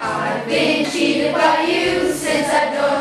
I've been cheated by you since I joined